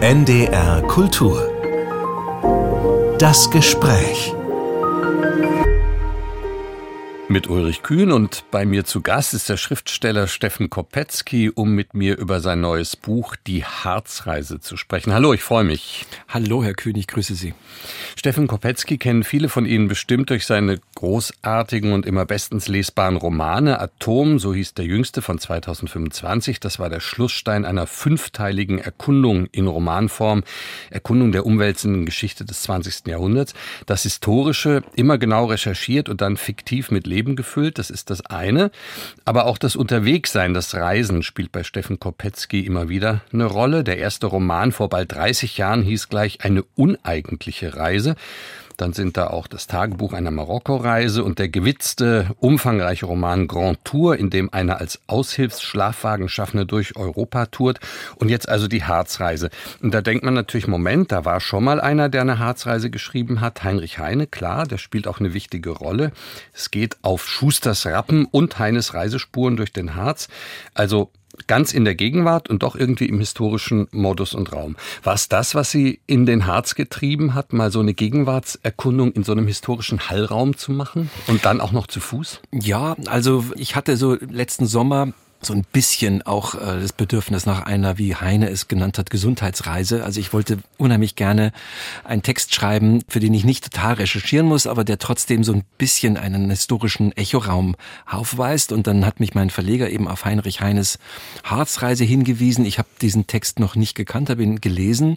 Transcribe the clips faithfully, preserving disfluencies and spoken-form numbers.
N D R Kultur. Das Gespräch. Mit Ulrich Kühn, und bei mir zu Gast ist der Schriftsteller Steffen Kopetzky, um mit mir über sein neues Buch Die Harzreise zu sprechen. Hallo, ich freue mich. Hallo, Herr Kühn, ich grüße Sie. Steffen Kopetzky kennen viele von Ihnen bestimmt durch seine großartigen und immer bestens lesbaren Romane. Atom, so hieß der jüngste, von zweitausendfünfundzwanzig. Das war der Schlussstein einer fünfteiligen Erkundung in Romanform. Erkundung der umwälzenden Geschichte des zwanzigsten Jahrhunderts. Das Historische immer genau recherchiert und dann fiktiv mit Leben gefüllt, das ist das eine. Aber auch das Unterwegssein, das Reisen spielt bei Steffen Kopetzky immer wieder eine Rolle. Der erste Roman vor bald dreißig Jahren hieß gleich Eine uneigentliche Reise. Dann sind da auch das Tagebuch einer Marokko-Reise und der gewitzte, umfangreiche Roman Grand Tour, in dem einer als Aushilfsschlafwagenschaffner durch Europa tourt. Und jetzt also die Harzreise. Und da denkt man natürlich, Moment, da war schon mal einer, der eine Harzreise geschrieben hat. Heinrich Heine, klar, der spielt auch eine wichtige Rolle. Es geht auf Schusters Rappen und Heines Reisespuren durch den Harz. Also ganz in der Gegenwart und doch irgendwie im historischen Modus und Raum. War es das, was Sie in den Harz getrieben hat, mal so eine Gegenwartserkundung in so einem historischen Hallraum zu machen und dann auch noch zu Fuß? Ja, also ich hatte so letzten Sommer so ein bisschen auch äh, das Bedürfnis nach einer, wie Heine es genannt hat, Gesundheitsreise. Also ich wollte unheimlich gerne einen Text schreiben, für den ich nicht total recherchieren muss, aber der trotzdem so ein bisschen einen historischen Echoraum aufweist. Und dann hat mich mein Verleger eben auf Heinrich Heines Harzreise hingewiesen. Ich habe diesen Text noch nicht gekannt, habe ihn gelesen.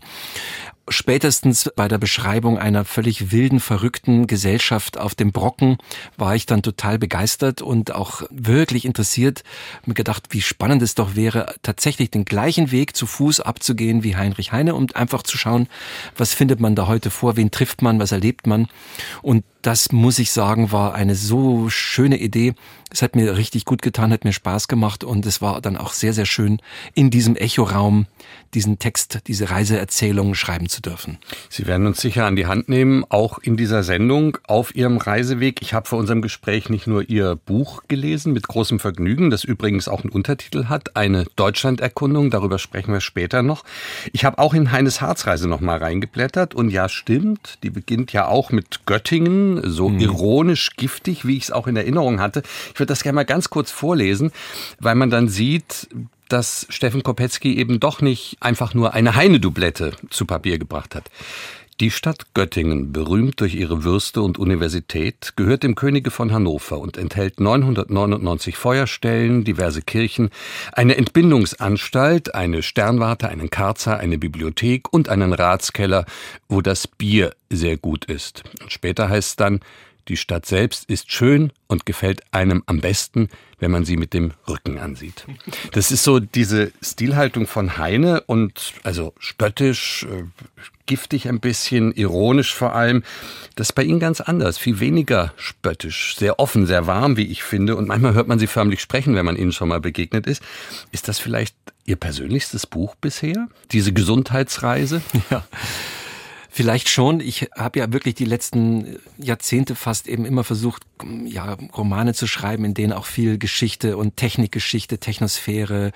Spätestens bei der Beschreibung einer völlig wilden, verrückten Gesellschaft auf dem Brocken war ich dann total begeistert und auch wirklich interessiert. Mir gedacht, wie spannend es doch wäre, tatsächlich den gleichen Weg zu Fuß abzugehen wie Heinrich Heine und einfach zu schauen, was findet man da heute vor, wen trifft man, was erlebt man. Und das, muss ich sagen, war eine so schöne Idee. Es hat mir richtig gut getan, hat mir Spaß gemacht und es war dann auch sehr, sehr schön, in diesem Echoraum diesen Text, diese Reiseerzählung schreiben zu dürfen. Sie werden uns sicher an die Hand nehmen, auch in dieser Sendung auf Ihrem Reiseweg. Ich habe vor unserem Gespräch nicht nur Ihr Buch gelesen, mit großem Vergnügen, das übrigens auch einen Untertitel hat, eine Deutschlanderkundung, darüber sprechen wir später noch. Ich habe auch in Heines Harzreise noch mal reingeblättert und ja, stimmt, die beginnt ja auch mit Göttingen, so mhm. ironisch giftig, wie ich es auch in Erinnerung hatte. Ich würde das gerne mal ganz kurz vorlesen, weil man dann sieht, dass Steffen Kopetzky eben doch nicht einfach nur eine Heine-Doublette zu Papier gebracht hat. Die Stadt Göttingen, berühmt durch ihre Würste und Universität, gehört dem Könige von Hannover und enthält neunhundertneunundneunzig Feuerstellen, diverse Kirchen, eine Entbindungsanstalt, eine Sternwarte, einen Karzer, eine Bibliothek und einen Ratskeller, wo das Bier sehr gut ist. Und später heißt es dann, die Stadt selbst ist schön und gefällt einem am besten, wenn man sie mit dem Rücken ansieht. Das ist so diese Stilhaltung von Heine und also spöttisch, äh, giftig ein bisschen, ironisch vor allem. Das ist bei Ihnen ganz anders, viel weniger spöttisch, sehr offen, sehr warm, wie ich finde. Und manchmal hört man Sie förmlich sprechen, wenn man Ihnen schon mal begegnet ist. Ist das vielleicht Ihr persönlichstes Buch bisher? Diese Gesundheitsreise? Ja. Vielleicht schon. Ich habe ja wirklich die letzten Jahrzehnte fast eben immer versucht, ja, Romane zu schreiben, in denen auch viel Geschichte und Technikgeschichte, Technosphäre,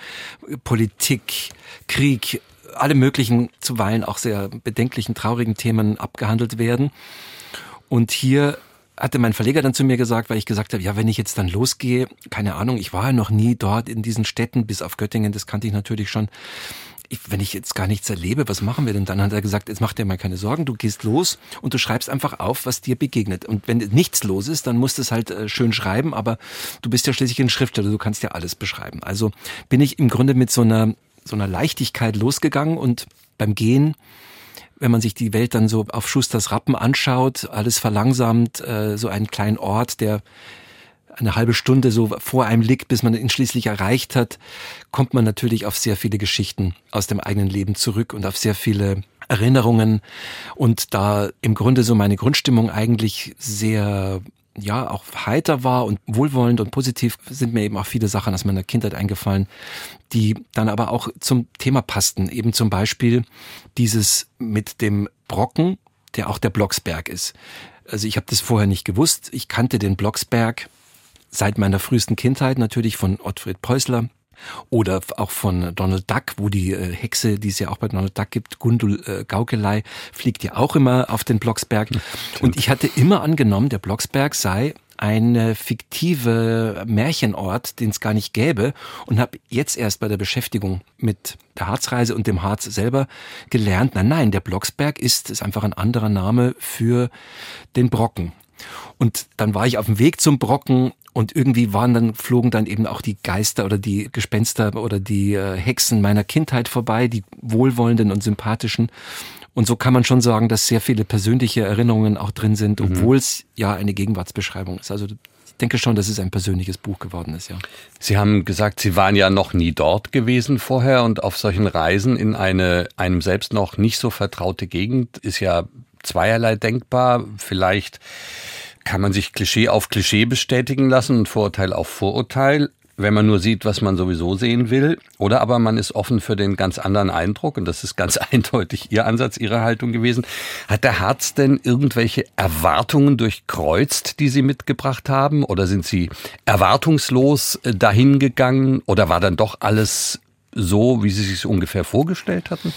Politik, Krieg, alle möglichen, zuweilen auch sehr bedenklichen, traurigen Themen abgehandelt werden. Und hier hatte mein Verleger dann zu mir gesagt, weil ich gesagt habe, ja, wenn ich jetzt dann losgehe, keine Ahnung, ich war ja noch nie dort in diesen Städten, bis auf Göttingen, das kannte ich natürlich schon. Ich, wenn ich jetzt gar nichts erlebe, was machen wir denn dann? Hat er gesagt, jetzt mach dir mal keine Sorgen, du gehst los und du schreibst einfach auf, was dir begegnet. Und wenn nichts los ist, dann musst du es halt äh, schön schreiben, aber du bist ja schließlich ein Schriftsteller, du kannst ja alles beschreiben. Also bin ich im Grunde mit so einer, so einer Leichtigkeit losgegangen und beim Gehen, wenn man sich die Welt dann so auf Schusters Rappen anschaut, alles verlangsamt, äh, so einen kleinen Ort, der eine halbe Stunde so vor einem liegt, bis man ihn schließlich erreicht hat, kommt man natürlich auf sehr viele Geschichten aus dem eigenen Leben zurück und auf sehr viele Erinnerungen. Und da im Grunde so meine Grundstimmung eigentlich sehr, ja, auch heiter war und wohlwollend und positiv, sind mir eben auch viele Sachen aus meiner Kindheit eingefallen, die dann aber auch zum Thema passten. Eben zum Beispiel dieses mit dem Brocken, der auch der Blocksberg ist. Also ich habe das vorher nicht gewusst. Ich kannte den Blocksberg seit meiner frühesten Kindheit natürlich von Ottfried Preußler. Oder auch von Donald Duck, wo die äh, Hexe, die es ja auch bei Donald Duck gibt, Gundul äh, Gaukelei, fliegt ja auch immer auf den Blocksberg. Und ich hatte immer angenommen, der Blocksberg sei ein fiktive Märchenort, den es gar nicht gäbe, und habe jetzt erst bei der Beschäftigung mit der Harzreise und dem Harz selber gelernt, nein, nein, der Blocksberg ist, ist einfach ein anderer Name für den Brocken. Und dann war ich auf dem Weg zum Brocken und irgendwie waren dann, flogen dann eben auch die Geister oder die Gespenster oder die äh, Hexen meiner Kindheit vorbei, die wohlwollenden und sympathischen. Und so kann man schon sagen, dass sehr viele persönliche Erinnerungen auch drin sind, obwohl mhm. es ja eine Gegenwartsbeschreibung ist. Also ich denke schon, dass es ein persönliches Buch geworden ist, ja. Sie haben gesagt, Sie waren ja noch nie dort gewesen vorher und auf solchen Reisen in eine einem selbst noch nicht so vertraute Gegend ist ja zweierlei denkbar. Vielleicht kann man sich Klischee auf Klischee bestätigen lassen und Vorurteil auf Vorurteil, wenn man nur sieht, was man sowieso sehen will. Oder aber man ist offen für den ganz anderen Eindruck, und das ist ganz eindeutig Ihr Ansatz, Ihre Haltung gewesen. Hat der Harz denn irgendwelche Erwartungen durchkreuzt, die Sie mitgebracht haben? Oder sind Sie erwartungslos dahin gegangen? Oder war dann doch alles so, wie Sie sich ungefähr vorgestellt hatten?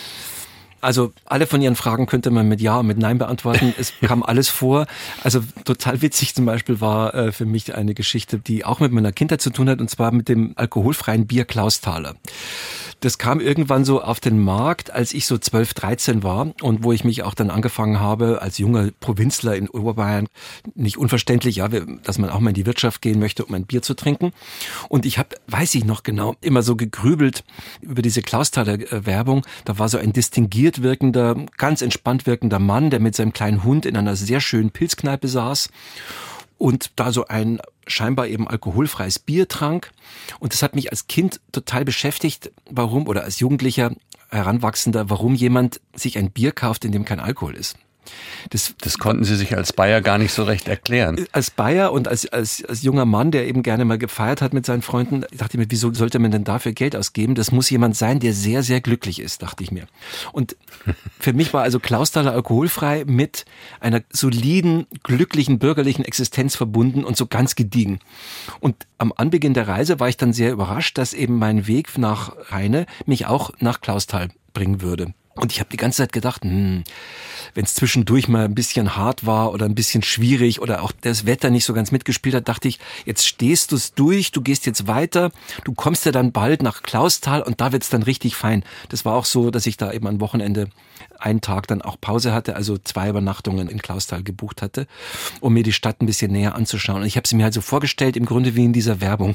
Also alle von Ihren Fragen könnte man mit Ja und mit Nein beantworten. Es kam alles vor. Also total witzig zum Beispiel war äh, für mich eine Geschichte, die auch mit meiner Kindheit zu tun hat, und zwar mit dem alkoholfreien Bier Klausthaler. Das kam irgendwann so auf den Markt, als ich so zwölf, dreizehn war und wo ich mich auch dann angefangen habe, als junger Provinzler in Oberbayern, nicht unverständlich, ja, dass man auch mal in die Wirtschaft gehen möchte, um ein Bier zu trinken. Und ich habe, weiß ich noch genau, immer so gegrübelt über diese Klausthaler Werbung. Da war so ein distinguiert wirkender, ganz entspannt wirkender Mann, der mit seinem kleinen Hund in einer sehr schönen Pilzkneipe saß und da so ein scheinbar eben alkoholfreies Bier trank. Und das hat mich als Kind total beschäftigt, warum, oder als Jugendlicher, Heranwachsender, warum jemand sich ein Bier kauft, in dem kein Alkohol ist. Das, das konnten Sie sich als Bayer gar nicht so recht erklären. Als Bayer und als, als, als junger Mann, der eben gerne mal gefeiert hat mit seinen Freunden, dachte ich mir, wieso sollte man denn dafür Geld ausgeben? Das muss jemand sein, der sehr, sehr glücklich ist, dachte ich mir. Und für mich war also Klausthaler alkoholfrei mit einer soliden, glücklichen, bürgerlichen Existenz verbunden und so ganz gediegen. Und am Anbeginn der Reise war ich dann sehr überrascht, dass eben mein Weg nach Rheine mich auch nach Klausthal bringen würde. Und ich habe die ganze Zeit gedacht, hm, wenn es zwischendurch mal ein bisschen hart war oder ein bisschen schwierig oder auch das Wetter nicht so ganz mitgespielt hat, dachte ich, jetzt stehst du es durch, du gehst jetzt weiter, du kommst ja dann bald nach Klausthal und da wird's dann richtig fein. Das war auch so, dass ich da eben am Wochenende einen Tag dann auch Pause hatte, also zwei Übernachtungen in Klausthal gebucht hatte, um mir die Stadt ein bisschen näher anzuschauen. Und ich habe sie mir halt so vorgestellt, im Grunde wie in dieser Werbung.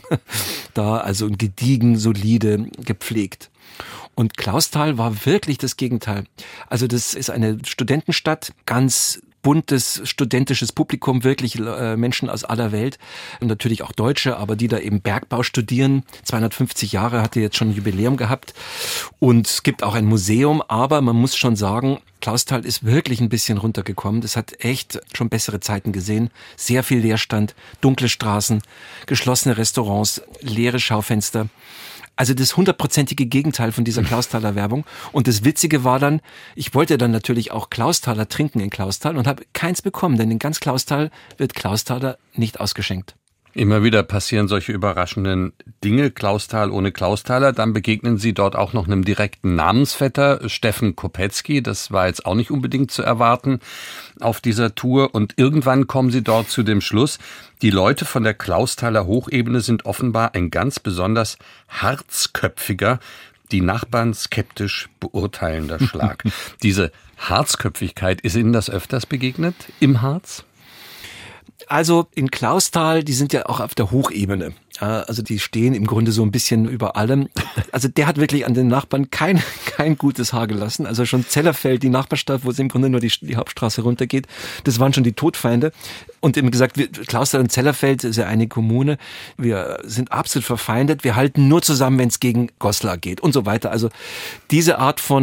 Da also gediegen, solide, gepflegt. Und Klausthal war wirklich das Gegenteil. Also das ist eine Studentenstadt, ganz buntes studentisches Publikum, wirklich äh, Menschen aus aller Welt und natürlich auch Deutsche, aber die da eben Bergbau studieren. zweihundertfünfzig Jahre hatte jetzt schon ein Jubiläum gehabt und es gibt auch ein Museum, aber man muss schon sagen, Klausthal ist wirklich ein bisschen runtergekommen. Das hat echt schon bessere Zeiten gesehen. Sehr viel Leerstand, dunkle Straßen, geschlossene Restaurants, leere Schaufenster. Also das hundertprozentige Gegenteil von dieser Klausthaler Werbung. Und das Witzige war dann, ich wollte dann natürlich auch Klausthaler trinken in Klausthal und habe keins bekommen, denn in ganz Klausthal wird Klausthaler nicht ausgeschenkt. Immer wieder passieren solche überraschenden Dinge. Klausthal ohne Klausthaler. Dann begegnen Sie dort auch noch einem direkten Namensvetter, Steffen Kopetzky. Das war jetzt auch nicht unbedingt zu erwarten auf dieser Tour. Und irgendwann kommen Sie dort zu dem Schluss, die Leute von der Klausthaler Hochebene sind offenbar ein ganz besonders harzköpfiger, die Nachbarn skeptisch beurteilender Schlag. Diese Harzköpfigkeit, ist Ihnen das öfters begegnet im Harz? Also in Klausthal, die sind ja auch auf der Hochebene. Also die stehen im Grunde so ein bisschen über allem. Also der hat wirklich an den Nachbarn kein kein gutes Haar gelassen. Also schon Zellerfeld, die Nachbarstadt, wo es im Grunde nur die, die Hauptstraße runtergeht, das waren schon die Todfeinde. Und eben gesagt, wir, Klausthal und Zellerfeld ist ja eine Kommune. Wir sind absolut verfeindet. Wir halten nur zusammen, wenn es gegen Goslar geht und so weiter. Also diese Art von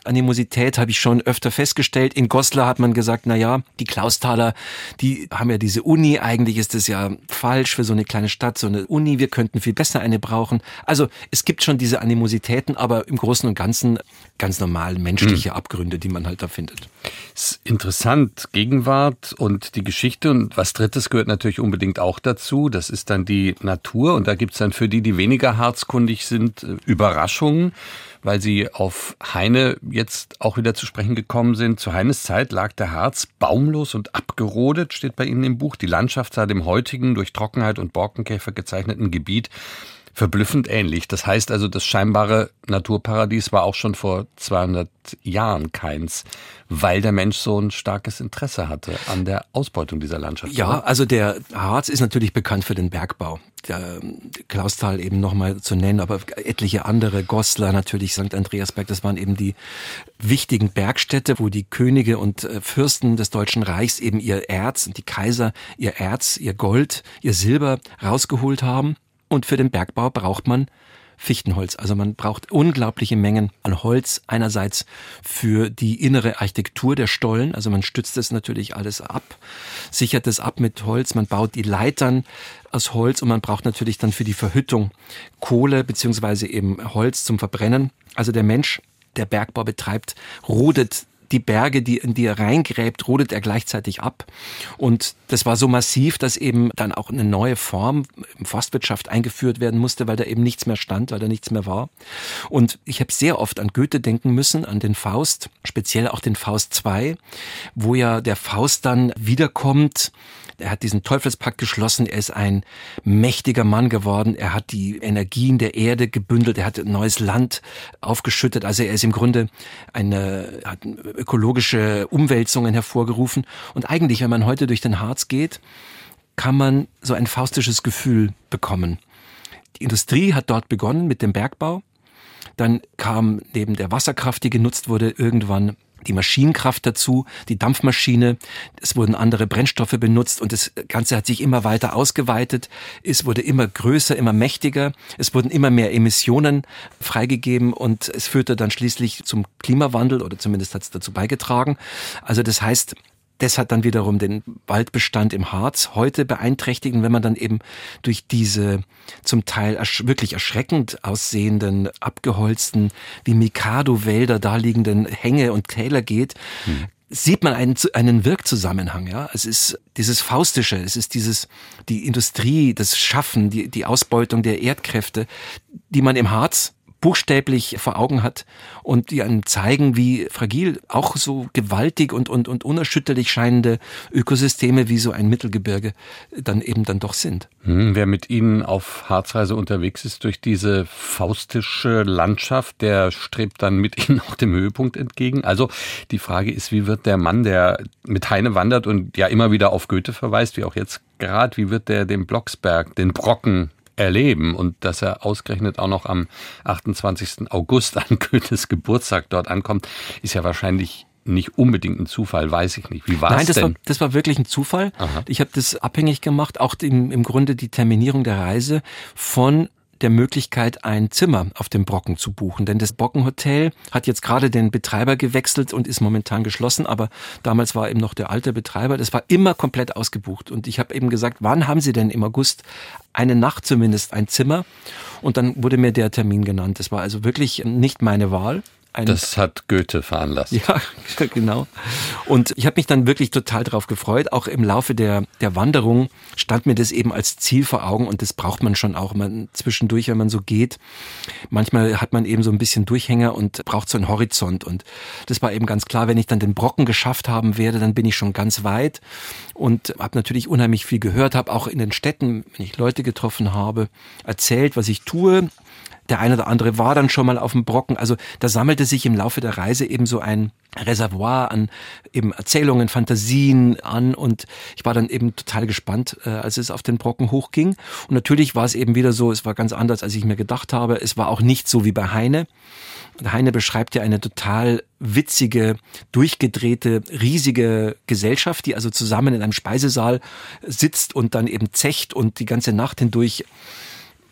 Animosität habe ich schon öfter festgestellt. In Goslar hat man gesagt, na ja, die Klausthaler, die haben ja diese Uni, eigentlich ist das ja falsch für so eine kleine Stadt, so eine Uni, wir könnten viel besser eine brauchen. Also es gibt schon diese Animositäten, aber im Großen und Ganzen ganz normal menschliche hm. Abgründe, die man halt da findet. Das ist interessant, Gegenwart und die Geschichte, und was Drittes gehört natürlich unbedingt auch dazu, das ist dann die Natur, und da gibt es dann für die, die weniger harzkundig sind, Überraschungen, weil Sie auf Heine jetzt auch wieder zu sprechen gekommen sind. Zu Heines Zeit lag der Harz baumlos und abgerodet, steht bei Ihnen im Buch. Die Landschaft sah dem heutigen, durch Trockenheit und Borkenkäfer gezeichneten Gebiet verblüffend ähnlich. Das heißt also, das scheinbare Naturparadies war auch schon vor zweihundert Jahren keins, weil der Mensch so ein starkes Interesse hatte an der Ausbeutung dieser Landschaft. Ja, oder? Also der Harz ist natürlich bekannt für den Bergbau. Der Klausthal eben nochmal zu nennen, aber etliche andere, Goslar natürlich, Sankt Andreasberg, das waren eben die wichtigen Bergstädte, wo die Könige und Fürsten des Deutschen Reichs eben ihr Erz und die Kaiser ihr Erz, ihr Gold, ihr Silber rausgeholt haben. Und für den Bergbau braucht man Fichtenholz. Also man braucht unglaubliche Mengen an Holz. Einerseits für die innere Architektur der Stollen. Also man stützt das natürlich alles ab, sichert es ab mit Holz. Man baut die Leitern aus Holz und man braucht natürlich dann für die Verhüttung Kohle beziehungsweise eben Holz zum Verbrennen. Also der Mensch, der Bergbau betreibt, rodet die Berge, die, in die er reingräbt, rodet er gleichzeitig ab. Und das war so massiv, dass eben dann auch eine neue Form in Forstwirtschaft eingeführt werden musste, weil da eben nichts mehr stand, weil da nichts mehr war. Und ich habe sehr oft an Goethe denken müssen, an den Faust, speziell auch den Faust zwei, wo ja der Faust dann wiederkommt. Er hat diesen Teufelspakt geschlossen, er ist ein mächtiger Mann geworden, er hat die Energien der Erde gebündelt, er hat ein neues Land aufgeschüttet, also er ist im Grunde eine, hat ökologische Umwälzungen hervorgerufen. Und eigentlich, wenn man heute durch den Harz geht, kann man so ein faustisches Gefühl bekommen. Die Industrie hat dort begonnen mit dem Bergbau, dann kam neben der Wasserkraft, die genutzt wurde, irgendwann die Maschinenkraft dazu, die Dampfmaschine, es wurden andere Brennstoffe benutzt und das Ganze hat sich immer weiter ausgeweitet, es wurde immer größer, immer mächtiger, es wurden immer mehr Emissionen freigegeben und es führte dann schließlich zum Klimawandel oder zumindest hat es dazu beigetragen. Also das heißt, das hat dann wiederum den Waldbestand im Harz heute beeinträchtigt. Und wenn man dann eben durch diese zum Teil ersch- wirklich erschreckend aussehenden, abgeholzten, wie Mikado-Wälder daliegenden Hänge und Täler geht, hm. sieht man einen, einen Wirkzusammenhang. Ja, es ist dieses Faustische, es ist dieses, die Industrie, das Schaffen, die, die Ausbeutung der Erdkräfte, die man im Harz buchstäblich vor Augen hat und die einem zeigen, wie fragil auch so gewaltig und, und, und unerschütterlich scheinende Ökosysteme wie so ein Mittelgebirge dann eben dann doch sind. Hm, wer mit Ihnen auf Harzreise unterwegs ist durch diese faustische Landschaft, der strebt dann mit Ihnen auch dem Höhepunkt entgegen. Also die Frage ist, wie wird der Mann, der mit Heine wandert und ja immer wieder auf Goethe verweist, wie auch jetzt gerade, wie wird der den Blocksberg, den Brocken erleben, und dass er ausgerechnet auch noch am achtundzwanzigsten August an Goethes Geburtstag dort ankommt, ist ja wahrscheinlich nicht unbedingt ein Zufall, weiß ich nicht. Wie war es denn? Nein, das war wirklich ein Zufall. Aha. Ich habe das abhängig gemacht, auch im, im Grunde die Terminierung der Reise von der Möglichkeit, ein Zimmer auf dem Brocken zu buchen. Denn das Brockenhotel hat jetzt gerade den Betreiber gewechselt und ist momentan geschlossen, aber damals war eben noch der alte Betreiber. Das war immer komplett ausgebucht. Und ich habe eben gesagt, wann haben Sie denn im August eine Nacht zumindest ein Zimmer? Und dann wurde mir der Termin genannt. Das war also wirklich nicht meine Wahl. Ein das hat Goethe veranlasst. Ja, genau. Und ich habe mich dann wirklich total drauf gefreut. Auch im Laufe der, der Wanderung stand mir das eben als Ziel vor Augen und das braucht man schon auch man, zwischendurch, wenn man so geht. Manchmal hat man eben so ein bisschen Durchhänger und braucht so einen Horizont. Und das war eben ganz klar, wenn ich dann den Brocken geschafft haben werde, dann bin ich schon ganz weit und habe natürlich unheimlich viel gehört, habe auch in den Städten, wenn ich Leute getroffen habe, erzählt, was ich tue. Der eine oder andere war dann schon mal auf dem Brocken. Also da sammelte sich im Laufe der Reise eben so ein Reservoir an eben Erzählungen, Fantasien an und ich war dann eben total gespannt, äh, als es auf den Brocken hochging. Und natürlich war es eben wieder so, es war ganz anders, als ich mir gedacht habe. Es war auch nicht so wie bei Heine. Heine beschreibt ja eine total witzige, durchgedrehte, riesige Gesellschaft, die also zusammen in einem Speisesaal sitzt und dann eben zecht und die ganze Nacht hindurch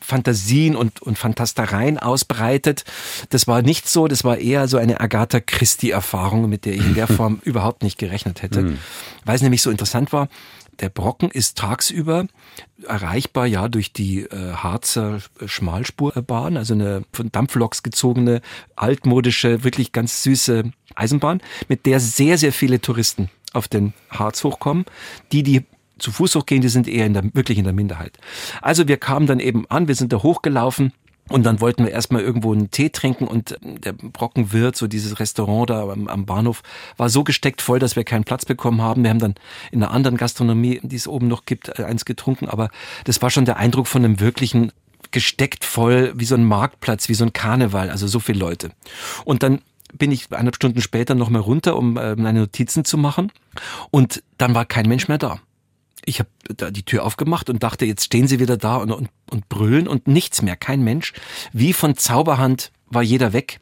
Fantasien und, und Fantastereien ausbreitet. Das war nicht so, das war eher so eine Agatha Christie-Erfahrung, mit der ich in der Form überhaupt nicht gerechnet hätte. Mhm. Weil es nämlich so interessant war, der Brocken ist tagsüber erreichbar ja durch die äh, Harzer Schmalspurbahn, also eine von Dampfloks gezogene, altmodische, wirklich ganz süße Eisenbahn, mit der sehr, sehr viele Touristen auf den Harz hochkommen. Die, die zu Fuß hochgehen, die sind eher in der, wirklich in der Minderheit. Also wir kamen dann eben an, wir sind da hochgelaufen. Und dann wollten wir erstmal irgendwo einen Tee trinken und der Brockenwirt, so dieses Restaurant da am, am Bahnhof, war so gesteckt voll, dass wir keinen Platz bekommen haben. Wir haben dann in einer anderen Gastronomie, die es oben noch gibt, eins getrunken. Aber das war schon der Eindruck von einem wirklichen gesteckt voll, wie so ein Marktplatz, wie so ein Karneval, also so viele Leute. Und dann bin ich eineinhalb Stunden später noch mal runter, um meine Notizen zu machen. Und dann war kein Mensch mehr da. Ich habe da die Tür aufgemacht und dachte, jetzt stehen sie wieder da und, und, und brüllen und nichts mehr, kein Mensch. Wie von Zauberhand war jeder weg.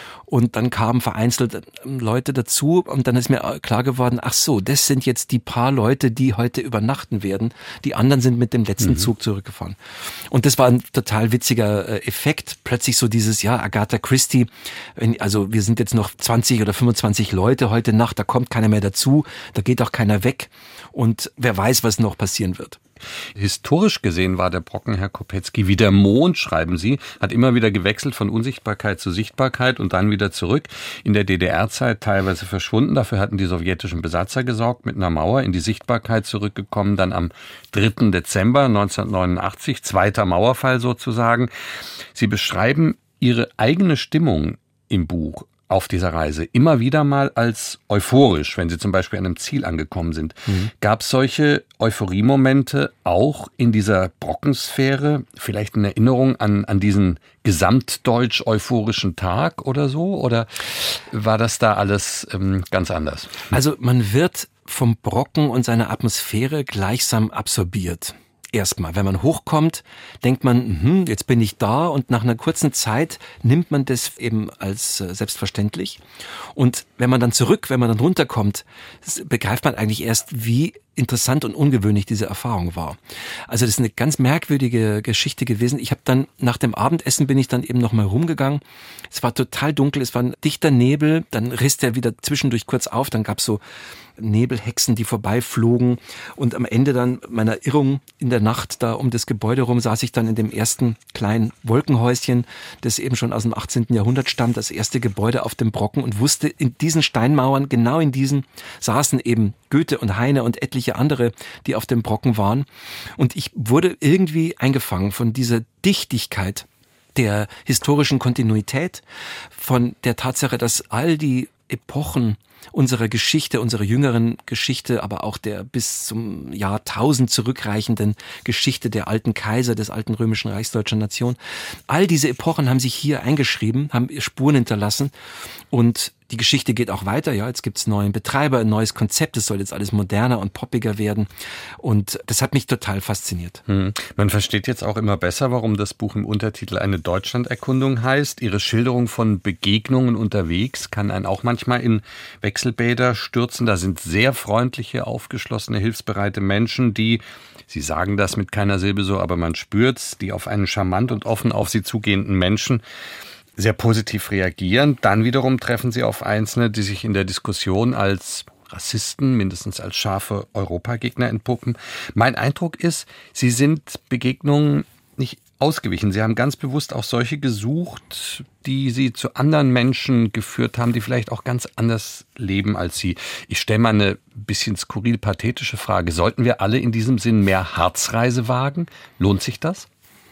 Und dann kamen vereinzelt Leute dazu und dann ist mir klar geworden, ach so, das sind jetzt die paar Leute, die heute übernachten werden. Die anderen sind mit dem letzten mhm. Zug zurückgefahren. Und das war ein total witziger Effekt. Plötzlich so dieses, ja, Agatha Christie, also wir sind jetzt noch zwanzig oder fünfundzwanzig Leute heute Nacht, da kommt keiner mehr dazu, da geht auch keiner weg. Und wer weiß, was noch passieren wird. Historisch gesehen war der Brocken, Herr Kopetzky, wie der Mond, schreiben Sie, hat immer wieder gewechselt von Unsichtbarkeit zu Sichtbarkeit und dann wieder zurück. In der D D R-Zeit teilweise verschwunden. Dafür hatten die sowjetischen Besatzer gesorgt, mit einer Mauer in die Sichtbarkeit zurückgekommen. Dann am dritten Dezember neunzehnhundertneunundachtzig, zweiter Mauerfall sozusagen. Sie beschreiben Ihre eigene Stimmung im Buch auf dieser Reise immer wieder mal als euphorisch, wenn Sie zum Beispiel an einem Ziel angekommen sind. Mhm. Gab es solche Euphoriemomente auch in dieser Brockensphäre? Vielleicht in Erinnerung an, an diesen gesamtdeutsch euphorischen Tag oder so? Oder war das da alles ähm, ganz anders? Also man wird vom Brocken und seiner Atmosphäre gleichsam absorbiert. Erstmal, wenn man hochkommt, denkt man, hm, jetzt bin ich da, und nach einer kurzen Zeit nimmt man das eben als äh, selbstverständlich. Und wenn man dann zurück, wenn man dann runterkommt, begreift man eigentlich erst, wie interessant und ungewöhnlich diese Erfahrung war. Also das ist eine ganz merkwürdige Geschichte gewesen. Ich habe dann nach dem Abendessen bin ich dann eben noch mal rumgegangen. Es war total dunkel, es war ein dichter Nebel, dann riss der wieder zwischendurch kurz auf, dann gab's so Nebelhexen, die vorbeiflogen, und am Ende dann meiner Irrung in der Nacht da um das Gebäude rum saß ich dann in dem ersten kleinen Wolkenhäuschen, das eben schon aus dem achtzehnten Jahrhundert stammt, das erste Gebäude auf dem Brocken, und wusste, in diesen Steinmauern, genau in diesen, saßen eben Goethe und Heine und etliche andere, die auf dem Brocken waren. Und ich wurde irgendwie eingefangen von dieser Dichtigkeit der historischen Kontinuität, von der Tatsache, dass all die Epochen unserer Geschichte, unserer jüngeren Geschichte, aber auch der bis zum Jahrtausend zurückreichenden Geschichte der alten Kaiser, des alten römischen Reichs deutscher Nation, all diese Epochen haben sich hier eingeschrieben, haben Spuren hinterlassen, und die Geschichte geht auch weiter. Ja, jetzt gibt's neuen Betreiber, ein neues Konzept. Es soll jetzt alles moderner und poppiger werden. Und das hat mich total fasziniert. Hm. Man versteht jetzt auch immer besser, warum das Buch im Untertitel eine Deutschlanderkundung heißt. Ihre Schilderung von Begegnungen unterwegs kann einen auch manchmal in Wechselbäder stürzen. Da sind sehr freundliche, aufgeschlossene, hilfsbereite Menschen, die, Sie sagen das mit keiner Silbe so, aber man spürt's, die auf einen charmant und offen auf sie zugehenden Menschen sehr positiv reagieren. Dann wiederum treffen sie auf Einzelne, die sich in der Diskussion als Rassisten, mindestens als scharfe Europagegner entpuppen. Mein Eindruck ist, sie sind Begegnungen nicht ausgewichen. Sie haben ganz bewusst auch solche gesucht, die sie zu anderen Menschen geführt haben, die vielleicht auch ganz anders leben als sie. Ich stelle mal eine bisschen skurril pathetische Frage. Sollten wir alle in diesem Sinn mehr Harzreise wagen? Lohnt sich das?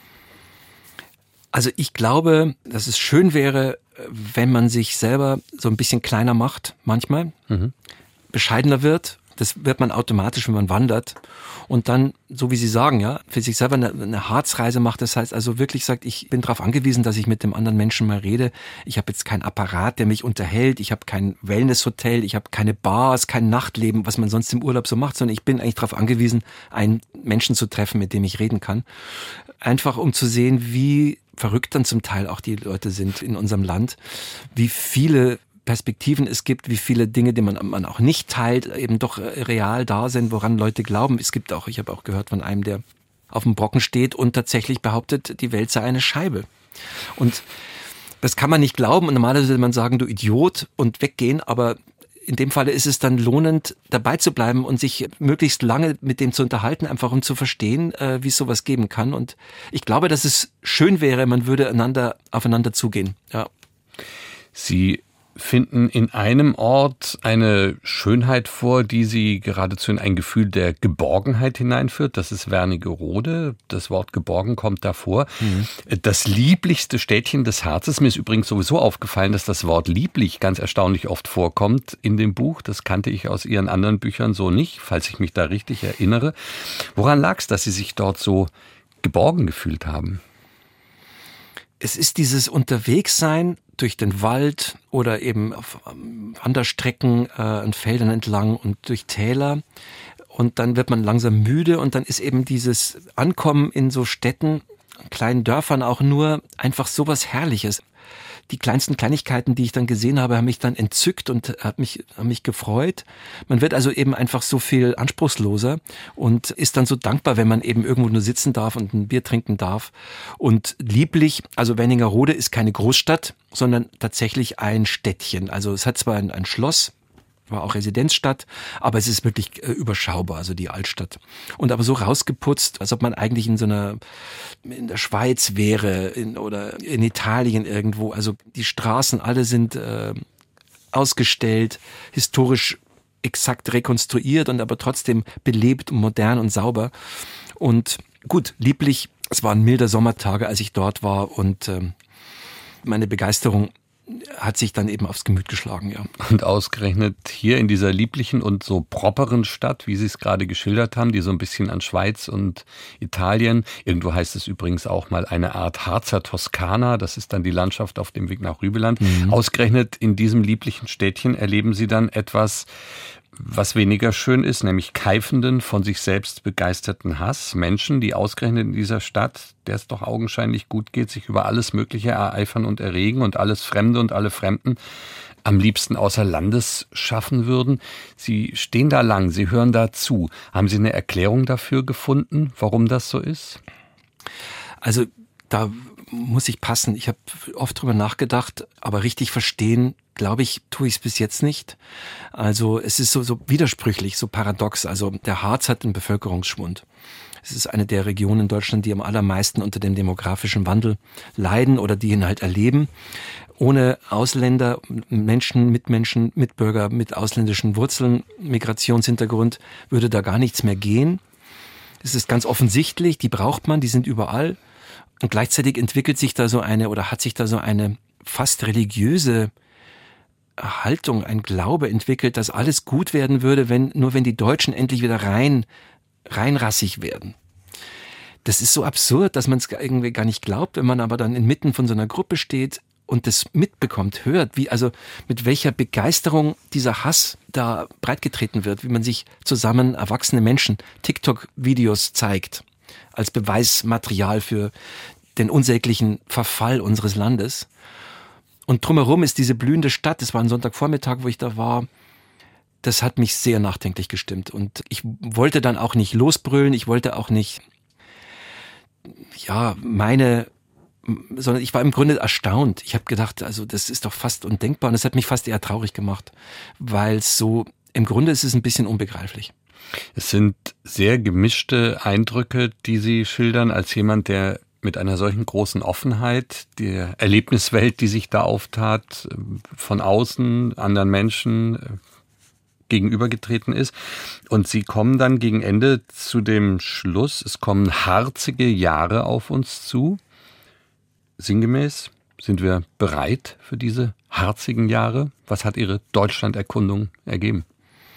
Also ich glaube, dass es schön wäre, wenn man sich selber so ein bisschen kleiner macht, manchmal, mhm. bescheidener wird. Das wird man automatisch, wenn man wandert. Und dann, so wie Sie sagen, ja, für sich selber eine, eine Harzreise macht. Das heißt also wirklich sagt, ich bin darauf angewiesen, dass ich mit dem anderen Menschen mal rede. Ich habe jetzt keinen Apparat, der mich unterhält. Ich habe kein Wellnesshotel. Ich habe keine Bars, kein Nachtleben, was man sonst im Urlaub so macht. Sondern ich bin eigentlich darauf angewiesen, einen Menschen zu treffen, mit dem ich reden kann. Einfach um zu sehen, wie verrückt dann zum Teil auch die Leute sind in unserem Land, wie viele Perspektiven es gibt, wie viele Dinge, die man, man auch nicht teilt, eben doch real da sind, woran Leute glauben. Es gibt auch, ich habe auch gehört von einem, der auf dem Brocken steht und tatsächlich behauptet, die Welt sei eine Scheibe. Und das kann man nicht glauben und normalerweise würde man sagen, du Idiot und weggehen, aber in dem Falle ist es dann lohnend, dabei zu bleiben und sich möglichst lange mit dem zu unterhalten, einfach um zu verstehen, äh, wie es sowas geben kann. Und ich glaube, dass es schön wäre, man würde einander aufeinander zugehen. Ja. Sie finden in einem Ort eine Schönheit vor, die Sie geradezu in ein Gefühl der Geborgenheit hineinführt. Das ist Wernigerode. Das Wort geborgen kommt davor. Mhm. Das lieblichste Städtchen des Herzens. Mir ist übrigens sowieso aufgefallen, dass das Wort lieblich ganz erstaunlich oft vorkommt in dem Buch. Das kannte ich aus Ihren anderen Büchern so nicht, falls ich mich da richtig erinnere. Woran lag es, dass Sie sich dort so geborgen gefühlt haben? Es ist dieses Unterwegssein durch den Wald oder eben auf Wanderstrecken äh, an Feldern entlang und durch Täler. Und dann wird man langsam müde und dann ist eben dieses Ankommen in so Städten, kleinen Dörfern auch nur, einfach sowas Herrliches. Die kleinsten Kleinigkeiten, die ich dann gesehen habe, haben mich dann entzückt und hat mich, haben mich gefreut. Man wird also eben einfach so viel anspruchsloser und ist dann so dankbar, wenn man eben irgendwo nur sitzen darf und ein Bier trinken darf. Und lieblich, also Wernigerode ist keine Großstadt, sondern tatsächlich ein Städtchen. Also es hat zwar ein, ein Schloss, war auch Residenzstadt, aber es ist wirklich äh, überschaubar, also die Altstadt. Und aber so rausgeputzt, als ob man eigentlich in so einer, in der Schweiz wäre in, oder in Italien irgendwo. Also die Straßen alle sind äh, ausgestellt, historisch exakt rekonstruiert und aber trotzdem belebt und modern und sauber. Und gut, lieblich, es waren milder Sommertage, als ich dort war und äh, meine Begeisterung hat sich dann eben aufs Gemüt geschlagen, ja. Und ausgerechnet hier in dieser lieblichen und so properen Stadt, wie Sie es gerade geschildert haben, die so ein bisschen an Schweiz und Italien, irgendwo heißt es übrigens auch mal eine Art Harzer Toskana, das ist dann die Landschaft auf dem Weg nach Rübeland. Mhm. Ausgerechnet in diesem lieblichen Städtchen erleben Sie dann etwas, was weniger schön ist, nämlich keifenden, von sich selbst begeisterten Hass. Menschen, die ausgerechnet in dieser Stadt, der es doch augenscheinlich gut geht, sich über alles Mögliche ereifern und erregen und alles Fremde und alle Fremden am liebsten außer Landes schaffen würden. Sie stehen da lang, Sie hören da zu. Haben Sie eine Erklärung dafür gefunden, warum das so ist? Also da muss ich passen. Ich habe oft drüber nachgedacht, aber richtig verstehen, glaube ich, tue ich es bis jetzt nicht. Also es ist so, so widersprüchlich, so paradox. Also der Harz hat einen Bevölkerungsschwund. Es ist eine der Regionen in Deutschland, die am allermeisten unter dem demografischen Wandel leiden oder die ihn halt erleben. Ohne Ausländer, Menschen, Mitmenschen, Mitbürger mit ausländischen Wurzeln, Migrationshintergrund, würde da gar nichts mehr gehen. Es ist ganz offensichtlich, die braucht man, die sind überall. Und gleichzeitig entwickelt sich da so eine oder hat sich da so eine fast religiöse Haltung, ein Glaube entwickelt, dass alles gut werden würde, wenn nur wenn die Deutschen endlich wieder rein reinrassig werden. Das ist so absurd, dass man es irgendwie gar nicht glaubt, wenn man aber dann inmitten von so einer Gruppe steht und das mitbekommt, hört, wie also mit welcher Begeisterung dieser Hass da breitgetreten wird, wie man sich zusammen erwachsene Menschen TikTok-Videos zeigt als Beweismaterial für den unsäglichen Verfall unseres Landes. Und drumherum ist diese blühende Stadt, es war ein Sonntagvormittag, wo ich da war, das hat mich sehr nachdenklich gestimmt. Und ich wollte dann auch nicht losbrüllen, ich wollte auch nicht, ja, meine, sondern ich war im Grunde erstaunt. Ich habe gedacht, also das ist doch fast undenkbar und es hat mich fast eher traurig gemacht, weil es so, im Grunde ist es ein bisschen unbegreiflich. Es sind sehr gemischte Eindrücke, die Sie schildern, als jemand, der mit einer solchen großen Offenheit der Erlebniswelt, die sich da auftat, von außen, anderen Menschen gegenübergetreten ist. Und Sie kommen dann gegen Ende zu dem Schluss, es kommen harzige Jahre auf uns zu. Sinngemäß, sind wir bereit für diese harzigen Jahre? Was hat Ihre Deutschlanderkundung ergeben?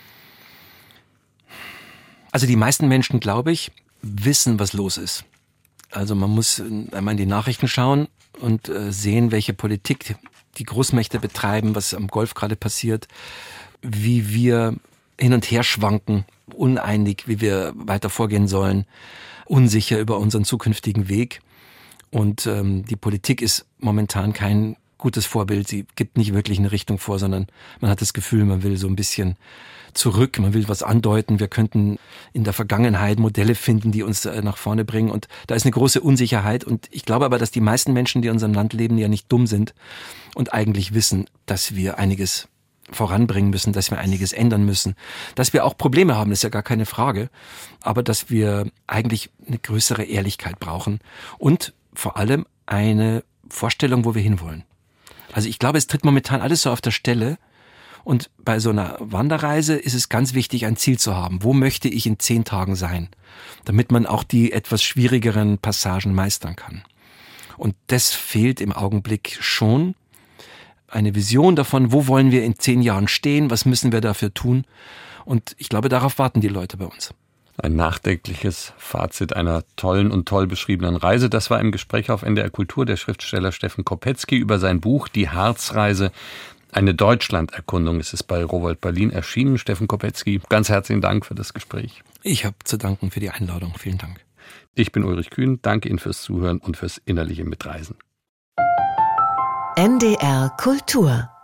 Also die meisten Menschen, glaube ich, wissen, was los ist. Also man muss einmal in die Nachrichten schauen und sehen, welche Politik die Großmächte betreiben, was am Golf gerade passiert, wie wir hin und her schwanken, uneinig, wie wir weiter vorgehen sollen, unsicher über unseren zukünftigen Weg. Und ähm, die Politik ist momentan kein gutes Vorbild. Sie gibt nicht wirklich eine Richtung vor, sondern man hat das Gefühl, man will so ein bisschen zurück, man will was andeuten. Wir könnten in der Vergangenheit Modelle finden, die uns nach vorne bringen. Und da ist eine große Unsicherheit. Und ich glaube aber, dass die meisten Menschen, die in unserem Land leben, ja nicht dumm sind und eigentlich wissen, dass wir einiges voranbringen müssen, dass wir einiges ändern müssen, dass wir auch Probleme haben, ist ja gar keine Frage, aber dass wir eigentlich eine größere Ehrlichkeit brauchen und vor allem eine Vorstellung, wo wir hinwollen. Also ich glaube, es tritt momentan alles so auf der Stelle und bei so einer Wanderreise ist es ganz wichtig, ein Ziel zu haben. Wo möchte ich in zehn Tagen sein? Damit man auch die etwas schwierigeren Passagen meistern kann. Und das fehlt im Augenblick schon. Eine Vision davon, wo wollen wir in zehn Jahren stehen, was müssen wir dafür tun. Und ich glaube, darauf warten die Leute bei uns. Ein nachdenkliches Fazit einer tollen und toll beschriebenen Reise. Das war im Gespräch auf N D R Kultur der Schriftsteller Steffen Kopetzky über sein Buch Die Harzreise, eine Deutschlanderkundung. Es ist bei Rowohlt Berlin erschienen. Steffen Kopetzky, ganz herzlichen Dank für das Gespräch. Ich habe zu danken für die Einladung. Vielen Dank. Ich bin Ulrich Kühn. Danke Ihnen fürs Zuhören und fürs innerliche Mitreisen. N D R Kultur